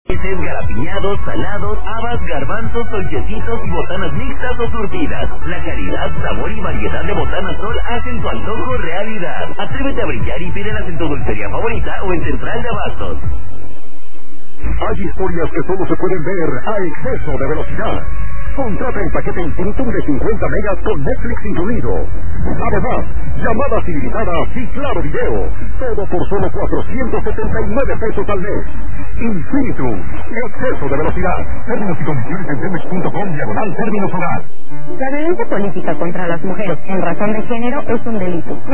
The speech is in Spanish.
Garapiñados, salados, habas, garbanzos, dolcecitos, botanas mixtas o surtidas. La calidad, sabor y variedad de botanas Sol hacen tu antojo realidad. Atrévete a brillar y pídelas en tu dulcería favorita o en Central de Abastos. Hay historias que solo se pueden ver a exceso de velocidad. Contrata el paquete Infinitum de 50 megas con Netflix incluido. Además, llamadas ilimitadas y claro video. Todo por solo 479 pesos al mes. Infinitum, exceso de velocidad. Términos y condiciones en Telmex.com/términos hogar. La violencia política contra las mujeres en razón de género es un delito.